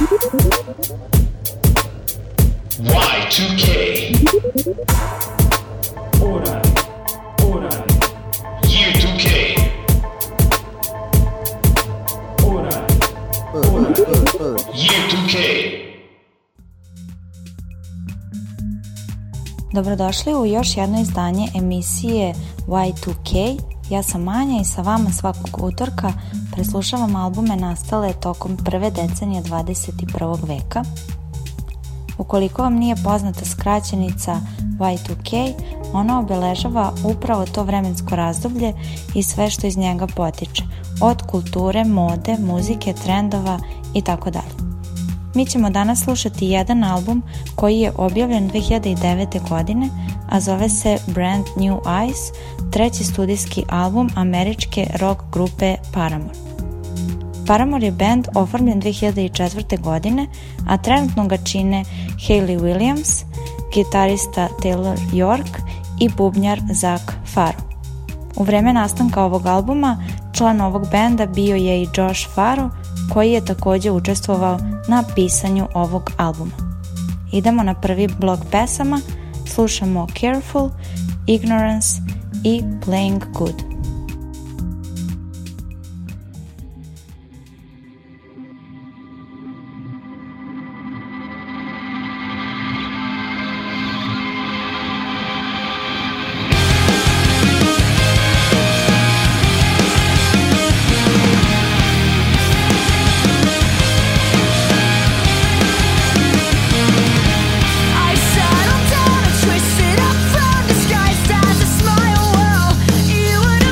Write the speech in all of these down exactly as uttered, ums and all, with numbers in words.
Y two K. Ora, ora. Year two K. Ora, ora. Year two K. Dobrodošli u još jedno izdanje emisije Y two K. Ja sam Manja i sa vama svakog utorka preslušavam albume nastale tokom prve decenije dvadeset prvog veka. Ukoliko vam nije poznata skraćenica Y two K, ona obeležava upravo to vremensko razdoblje i sve što iz njega potiče, od kulture, mode, muzike, trendova i tako dalje. Mi ćemo danas slušati jedan album koji je objavljen dve hiljade devete. godine, a zove se Brand New Eyes, treći studijski album američke rock grupe Paramore. Paramore je band oformljen dve hiljade četvrte. godine, a trenutno ga čine Hayley Williams, gitarista Taylor York i bubnjar Zach Farro. U vreme nastanka ovog albuma član ovog benda bio je i Josh Farro, koji je također učestvovao na pisanju ovog albuma. Idemo na prvi blok pesama, slušamo Careful, Ignorance i Playing Good. Twisted up from disguised as a smile. Well, you would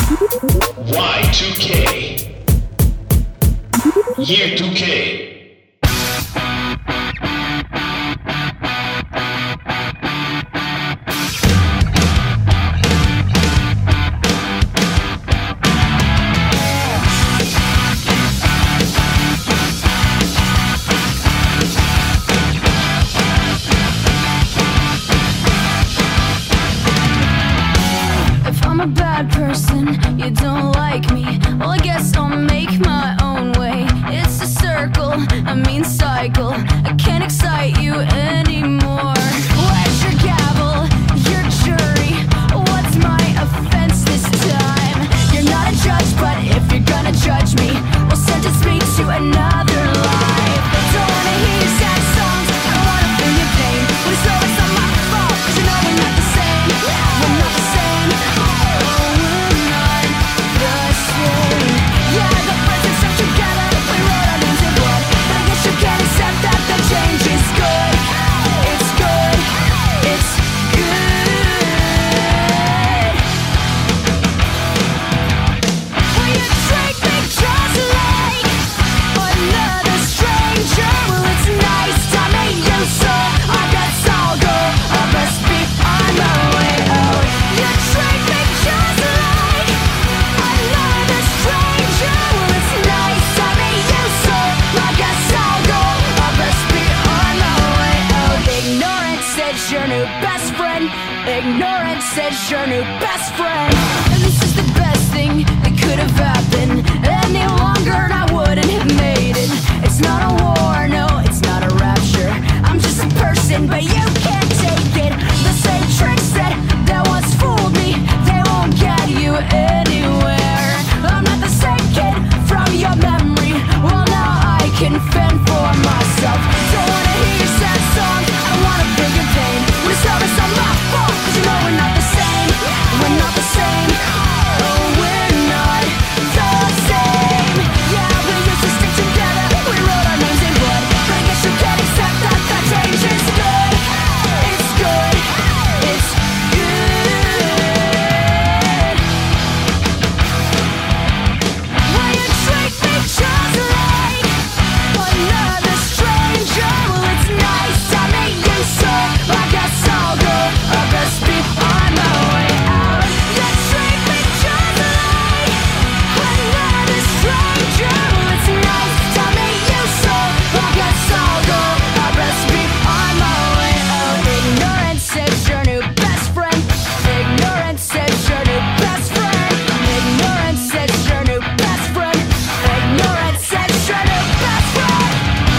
Y two K. Year two K. I'm a bad person, you don't like me. Well, I guess I'll make my own way. It's a circle, a mean cycle. I can't excite you anymore. Where's your gavel, your jury? What's my offense this time? You're not a judge, but if you're gonna judge me, well, sentence me to another life. Don't wanna hear your sad songs, I don't wanna feel your pain. But it's always not my fault, 'cause you know we're not the same. We're not the same. Yeah, the friends are stuck together. We wrote our names in blood. But I guess you can't accept that the change is good. It's good. It's good. Will you treat me just like another stranger? Well, it's nice to meet you, so I guess I'll go. I must be on my way out. You treat me just like another stranger. Well, it's nice to meet you, so I guess I'll go. I must be on my way out. Ignorance is your new best friend. Ignorance is your new best friend. And this is the best thing that could have happened. Any longer and I wouldn't have made it. It's not a war, no, it's not a rapture. I'm just a person, but you can't take it. The same tricks that, that once fooled me, they won't get you anywhere. I'm not the same kid from your memory. Well, now I can fend for myself. Don't wanna hear your sad songs, I don't wanna feel your pain. But it's always not my fault, 'cause you know we're not the same. We're not the same. Oh, we're not the same. Yeah, we used to stick together. We wrote our names in blood. But I guess you can't accept that that change is good. It's good. It's good. Will you treat me just like another stranger? Well, it's nice to meet you, so I guess I'll go. I best be on my way out. You treat me just like another stranger. Well, it's nice to meet you, so I guess I'll go. I best be on my way out. Ignorance is your new best friend. Ignorance is your new best friend. Ignorance is your new best friend. Ignorance is your new best friend.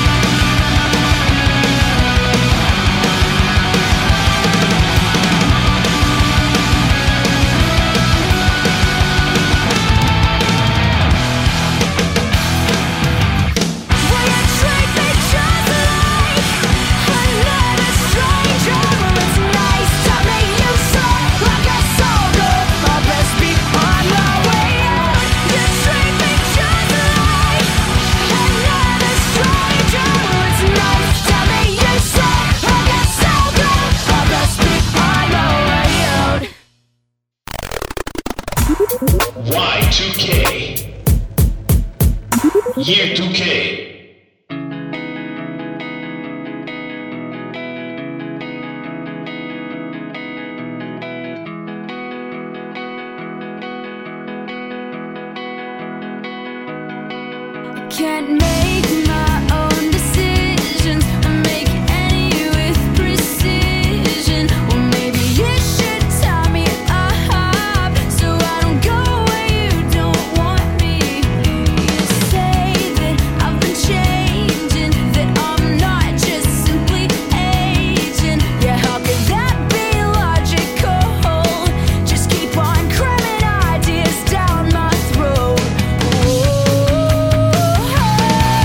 Will you treat me just like another stranger? Well, it's nice to meet you, so I guess I'll go. I best be on my way out. You treat me just like another stranger. Well, it's nice to meet you, so I guess I'll go. I best be on my way out. Y two K. Year two K. Can't make my own decisions. I make any with precision. Well, maybe you should tie me up so I don't go where you don't want me. You say that I've been changing, that I'm not just simply aging. Yeah, how could that be logical? Just keep on cramming ideas down my throat. Whoa.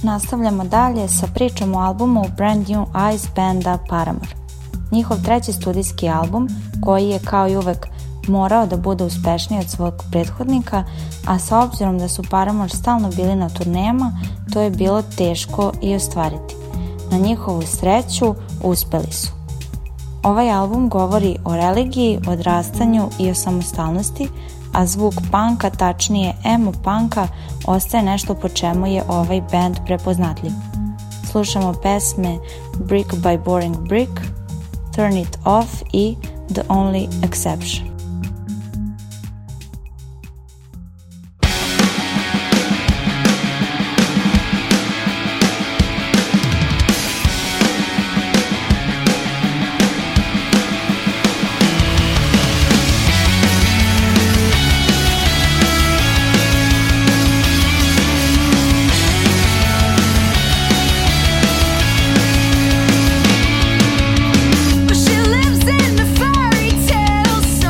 nastavljamo dalje sa pričom o albumu Brand New Eyes benda Paramore. Njihov treći studijski album, koji je kao i uvek morao da bude uspešniji od svog prethodnika, a sa obzirom da su Paramore stalno bili na turnejama, to je bilo teško i ostvariti. Na njihovu sreću uspeli su. Ovaj album govori o religiji, odrastanju i o samostalnosti, a zvuk punka, tačnije emo punka, ostaje nešto po čemu je ovaj band prepoznatljiv. Slušamo pesme Brick by Boring Brick, Turn It Off i The Only Exception. She lives in the fairy tale.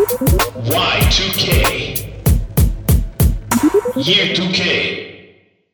Y two K. Year two K.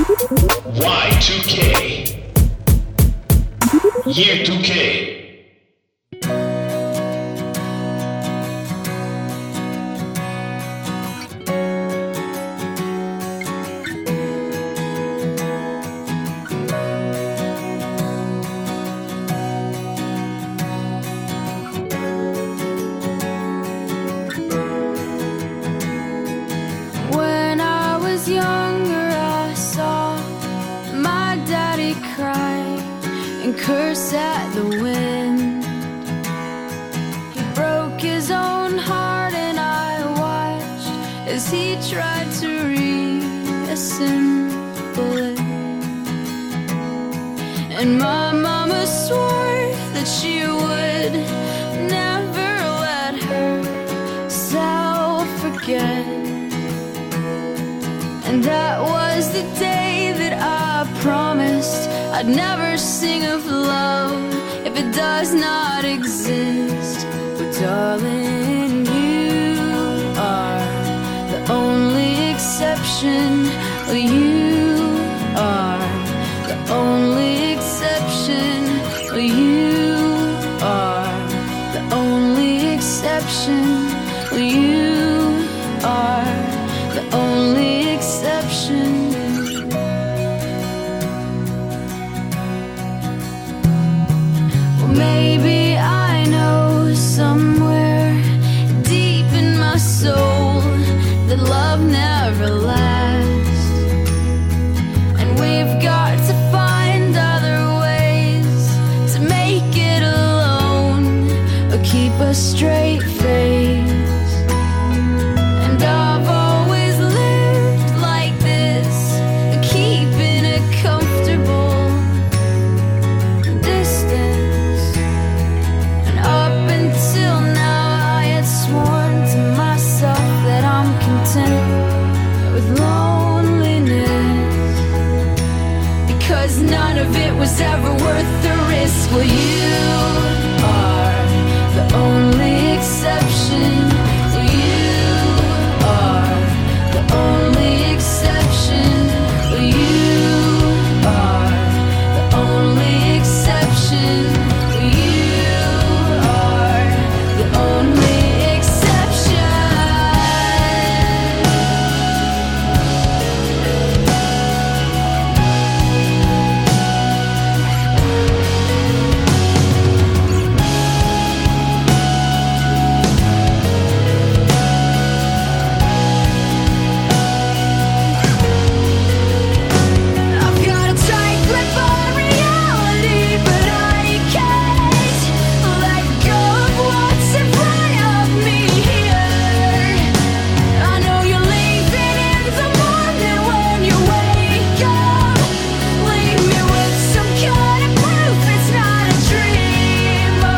Y two K. Year two K. When I was younger, I saw my daddy cry and curse at the wind. He broke his own heart, and I watched as he tried to reassemble it. And my mama swore that she would never let herself forget. And that was the day that I promised I'd never sing of love if it does not exist. But darling, you are the only exception. You are the only exception. You are the only exception. You are the only exception. Well, maybe I know somewhere deep in my soul that love never lasts, and we've got to find other ways to make it alone or keep a straight face. And I've always lived like this, keeping a comfortable distance. And up until now I had sworn to myself that I'm content with loneliness, because none of it was ever worth the risk. Well, you are the only exception. You are the only exception. You are the only exception. You are the only exception. I've got a tight grip on reality, but I can't let go of what's in front of me here. I know you're leaving in the morning when you wake up. Leave me with some kind of proof it's not a dream. Oh.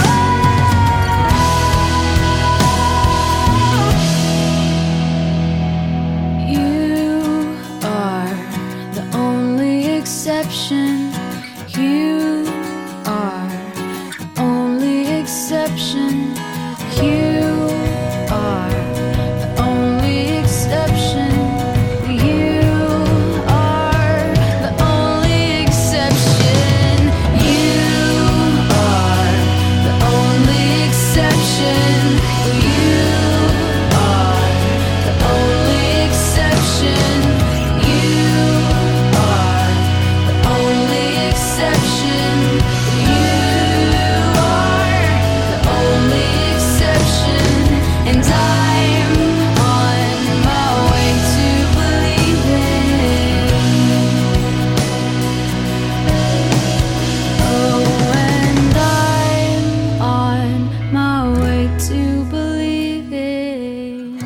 You are the only exception. You are the only exception. You are the only exception. You are the only exception. You are the only exception. You are the only exception. You are the only exception. You are the only exception. And I'm on my way to believing. Oh, and I'm on my way to believing.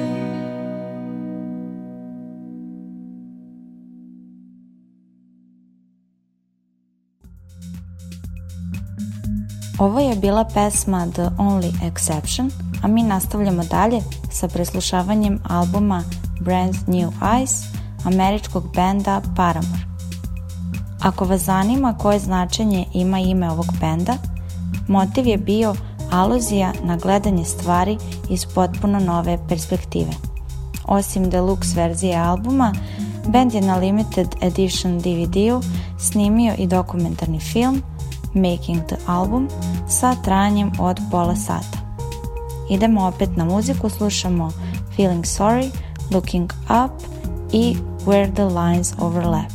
Ovo je bila pesma The Only Exception, a mi nastavljamo dalje sa preslušavanjem albuma Brand New Eyes američkog benda Paramore. Ako vas zanima koje značenje ima ime ovog benda, motiv je bio aluzija na gledanje stvari iz potpuno nove perspektive. Osim deluxe verzije albuma, Band je na limited edition D V D-u snimio i dokumentarni film Making the Album sa trajanjem od pola sata. Idemo opet na muziku, slušamo Feeling Sorry, Looking Up i Where the Lines Overlap.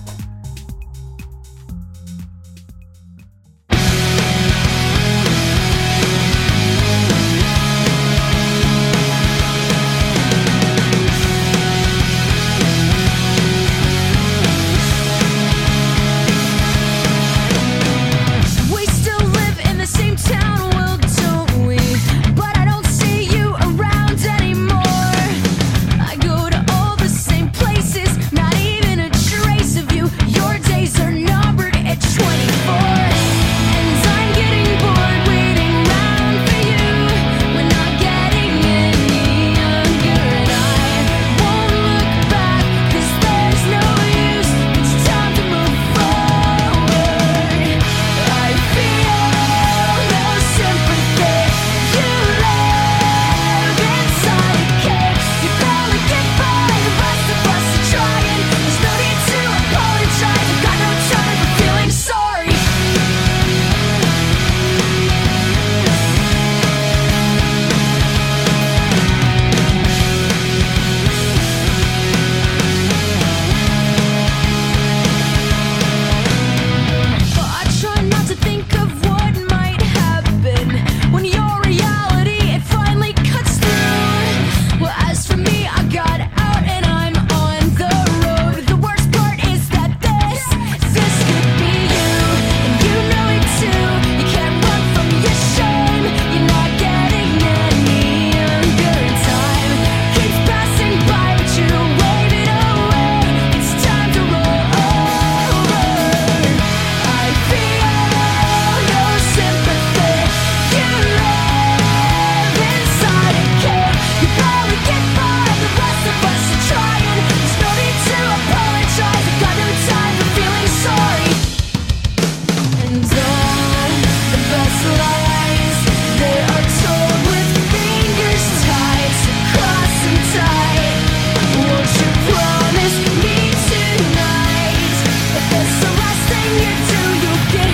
Not even a trace of you. Your days are numbered at twenty-four. And I'm getting bored waiting around for you. We're not getting any younger. And I won't look back, 'cause there's no use. It's time to move forward. I feel no sympathy. You live inside a cage. You barely get by. The rest of us are trying. There's no need to apologize. I've got no time for feeling sorry. I try not to think of what might happen when your reality, it finally cuts through. Well, as for me, I got out and I'm on the road. The worst part is that this, this could be you. And you know it too. You can't run from your shame. You're not getting any younger. And time keeps passing by, but you wave it away. It's time to roll over. I feel no sympathy. You live inside a cage. You barely get by. The rest of us are trying. There's no need to apologize. I've got no time for feeling sorry. And all the best lies, they are told with fingers tied, so cross them tight. Won't you promise me tonight that that's the last thing you do? You'll get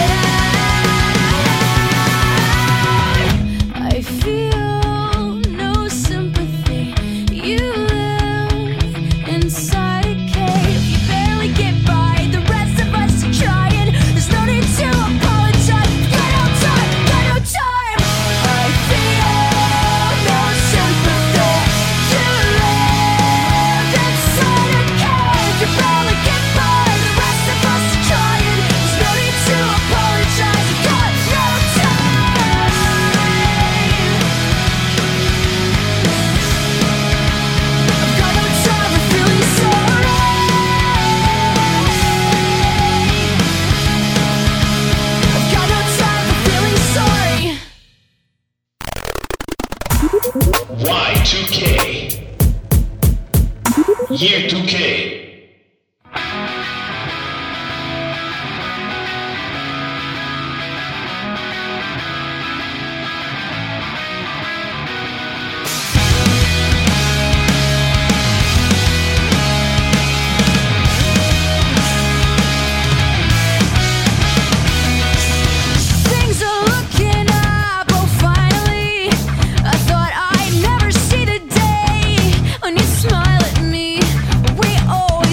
out. I feel no sympathy. You live inside a cave. You barely get by. The rest of us are trying. There's no need to apologize. Got no time. Got no time. I feel no sympathy. You live inside a cave. You barely get by. The rest of us are trying. There's no need to apologize. Got no time. I've got no time for feeling sorry. I've got no time for feeling sorry. Y two K. Year two K. Things are looking up, oh finally. I thought I'd never see the day when you smile at me. We owe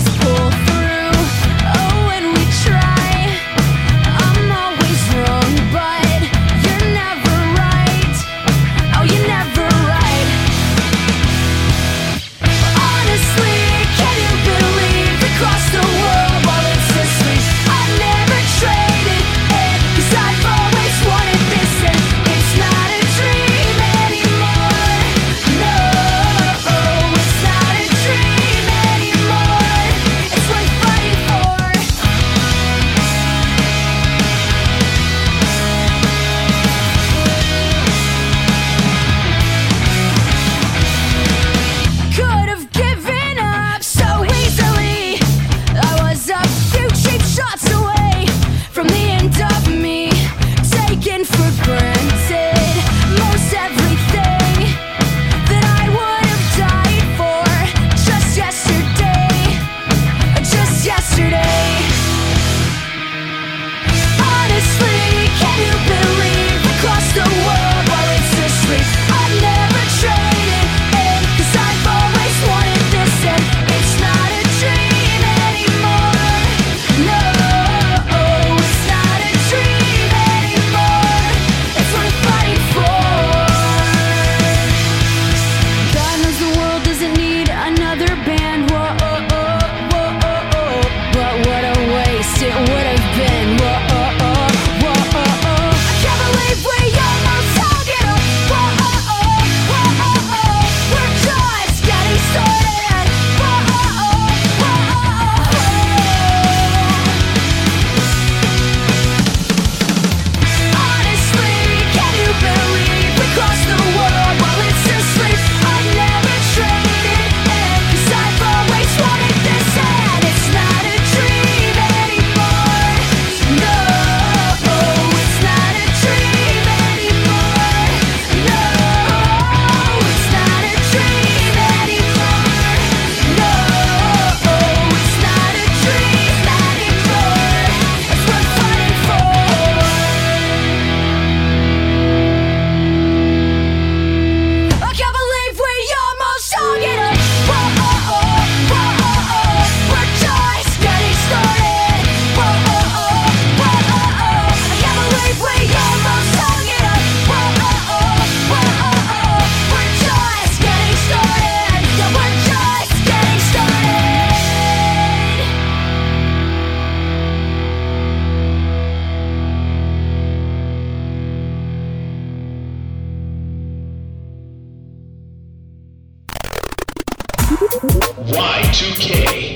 two K.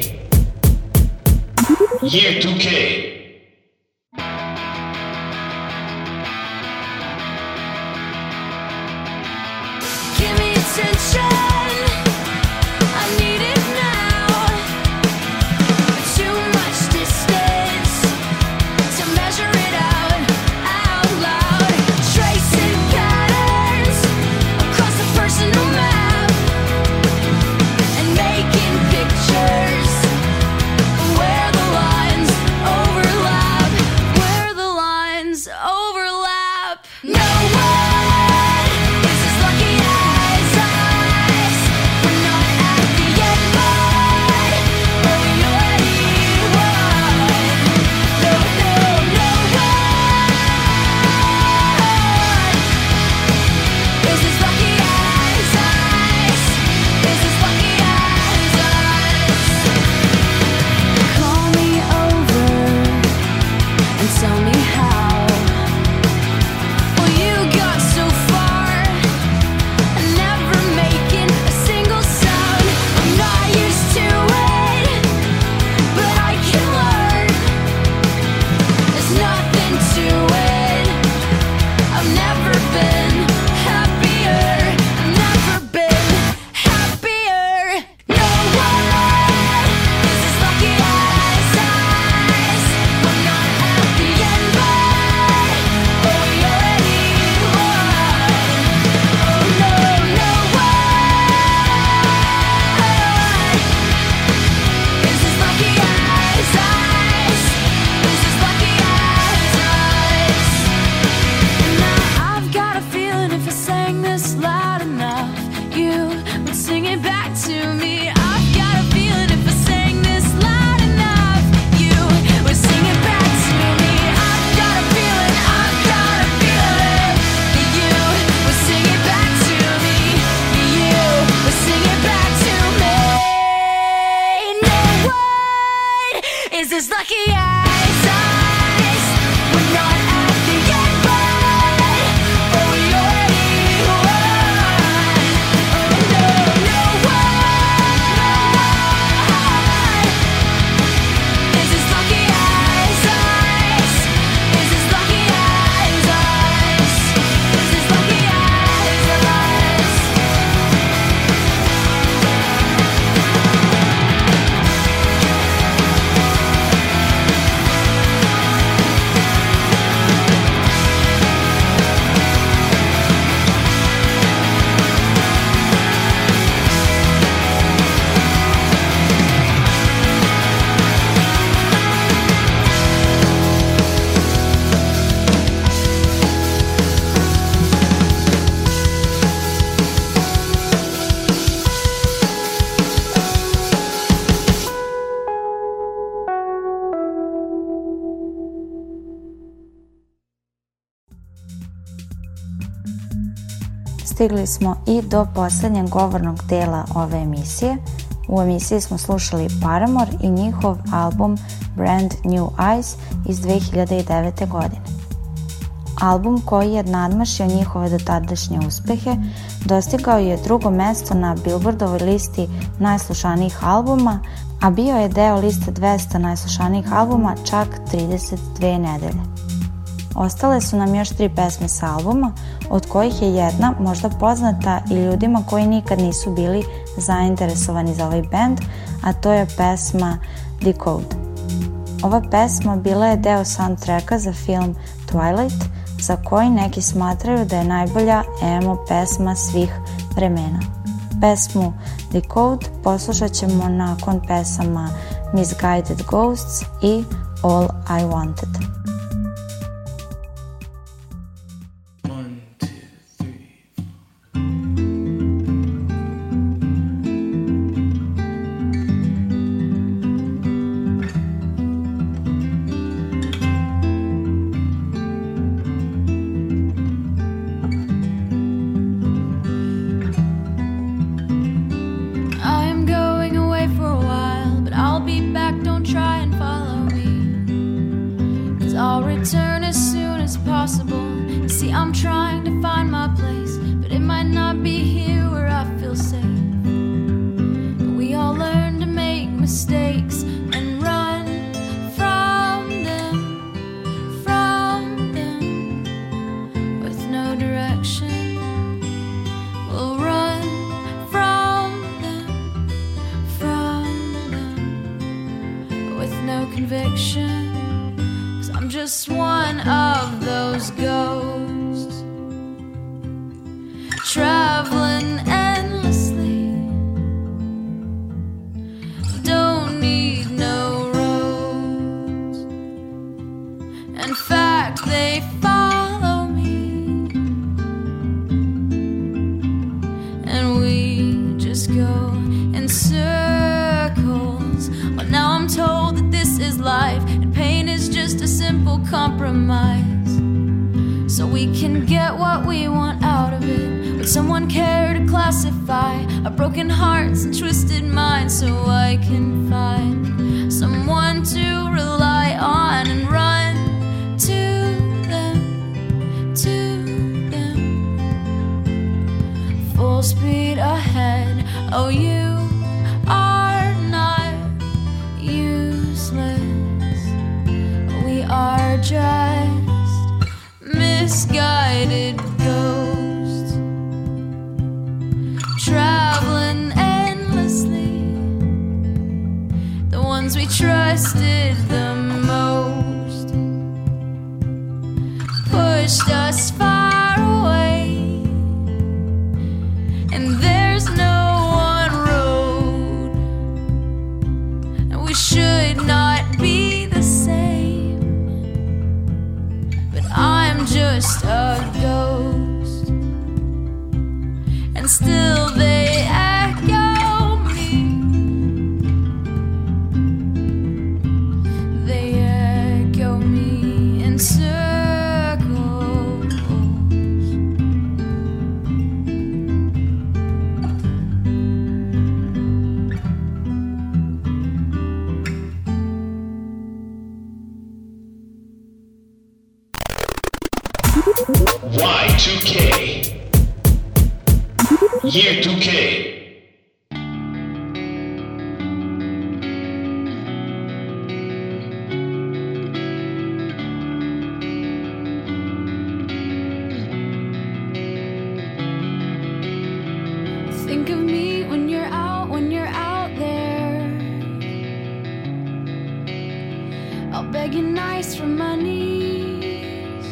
Year two K. Give me attention, I need it now. Too much distance to measure it out, out loud. Tracing patterns across a personal map and making pictures where the lines overlap, where the lines overlap. No one is as lucky as us. We're not at the end, but we already won. No, no, no one is as lucky as us. Is as lucky as us. Call me over and tell me how. Well, you got so far, never making a single sound. I'm not used to it, but I can learn. There's nothing to it. I've never been happier. I've never been happier. No one is as lucky as us. I'm not at the end, but we already won. Oh no, no one is as lucky as us. Is as lucky as us. Now I've got a feeling if I sang this loud enough, you would sing it back to me. I've got a feeling if I sang this loud enough, you would sing it back to me. I've got a feeling, I've got a feeling that you would sing it back to me. You would sing it back to me. No one is as lucky as us. We're not at the end, but we already won. Oh no, no one is as lucky as us. Is as lucky as us. Is as lucky as us. Stigli smo i do posljednjeg govornog dela ove emisije. U emisiji smo slušali Paramore i njihov album Brand New Eyes iz dve hiljade devete. godine. Album koji je nadmašio njihove dotadašnje uspehe, dostigao je drugo mesto na Billboardovoj listi najslušanijih albuma, a bio je deo liste dvesta najslušanijih albuma čak trideset dve nedelje. Ostale su nam još tri pesme sa albuma, od kojih je jedna možda poznata i ljudima koji nikad nisu bili zainteresovani za ovaj band, a to je pesma Decode. Ova pesma bila je deo soundtracka za film Twilight, za koji neki smatraju da je najbolja emo pesma svih vremena. Pesmu Decode poslušat ćemo nakon pesama Misguided Ghosts i All I Wanted. But it might not be here where I feel safe. But we all learn to make just one of those ghosts, traveling endlessly. Don't need no roads. In fact, they follow me, and we just go in circles. Well, now I'm told that this is life, and pain is just a simple compromise, so we can get what we want out of it. Would someone care to classify our broken hearts and twisted minds, so I can find someone to rely on and run to them, to them. Full speed ahead. Oh, you are not useless. We are just misguided ghosts, traveling endlessly. The ones we trusted the most pushed us far away, and there's no one road, and we should not be the same. But I'm just a ghost, and still they echo me. They echo me in circles. Y two K. Year two K. Think of me when you're out, when you're out there. I'll beg you nice from my knees.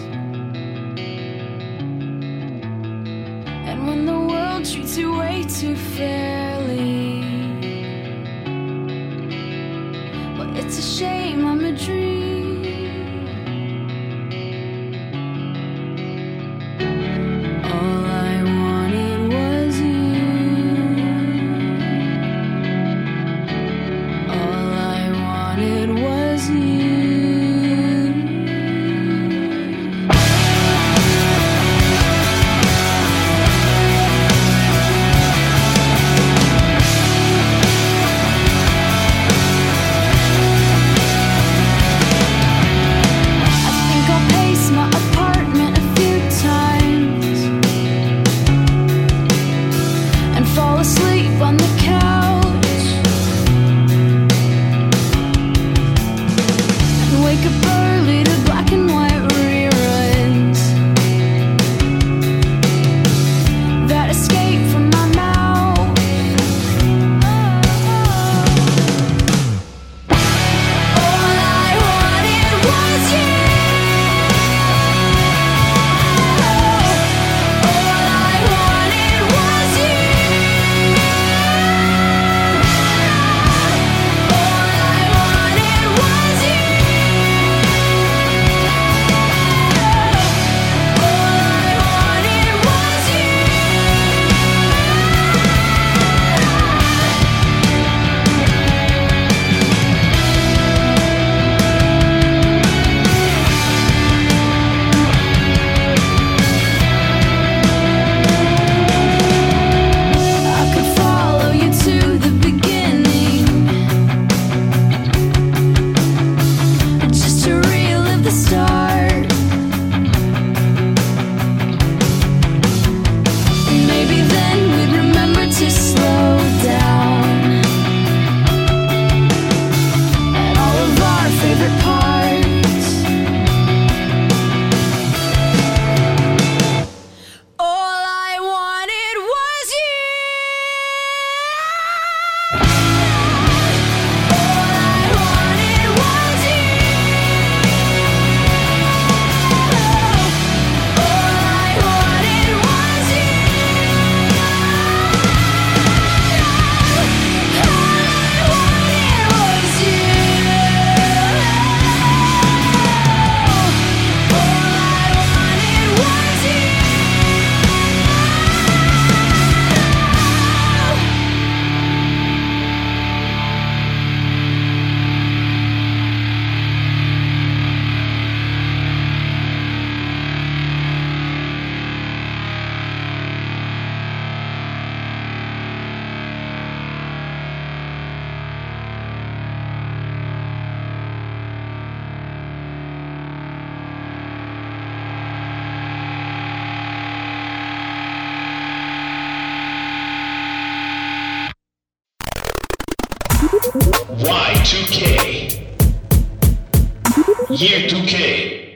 And when the world treats you way too fairly, well, it's a shame I'm a dream. All I wanted was you. All I wanted was you. I think I'll pace my apartment a few times and fall asleep on the couch and wake up early to black and white reruns that escape from my mouth. All I wanted was you. All I wanted was you. All I wanted was you. Y two K. Year two K.